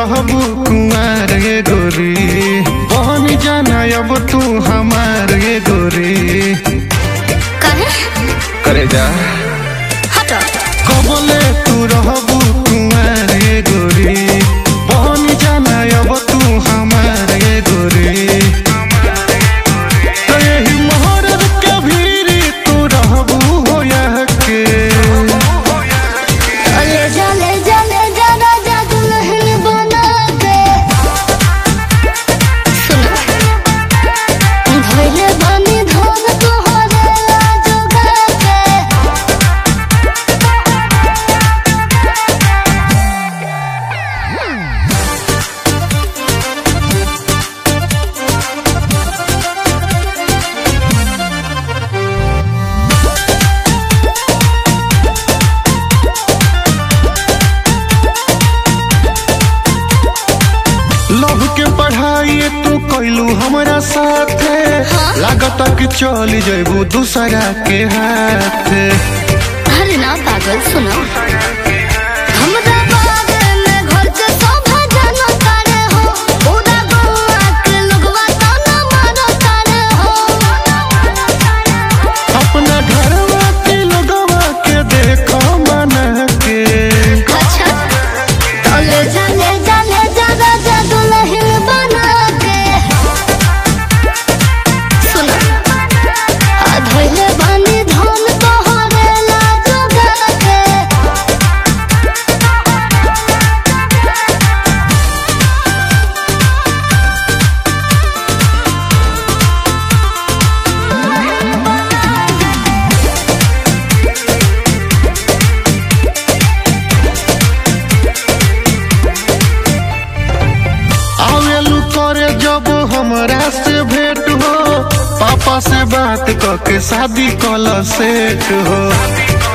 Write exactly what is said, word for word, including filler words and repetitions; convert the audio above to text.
रहबू कुमार ये गोरी, बन जाना अब तू हमार ये गोरी। करे जा कबले तू रहबू कुमार ये गोरी, बन जाना अब तू हमार ये गोरी। तो यही मोहर के भीरी तू रहबू हो या के। ले जा ले जा ले जा राजा दुल्हन बना के। सुनो धोइले बानी धन तोहरे जोगा के। लव के पढ़ाई तू कैलू हमारा साथे, लागत कि चली जैबू दूसरा के हाथ। अरे ना पागल सुनो हमरा बारे में घर के सब जानो तारे हो, पूरा गौवा के लोगवा ताना मारो तारे हो। अपना घरवा के लोगवा के देखो मन के। अच्छा तो ले जा ले जा ले जा राजा दुल्हन बना के। सुनो आ धोइले बानी धन तोहरे जोगा के। आवेलू करे जब हमरा से भेंट हो, पापा से बात करके शादी कल सेट हो।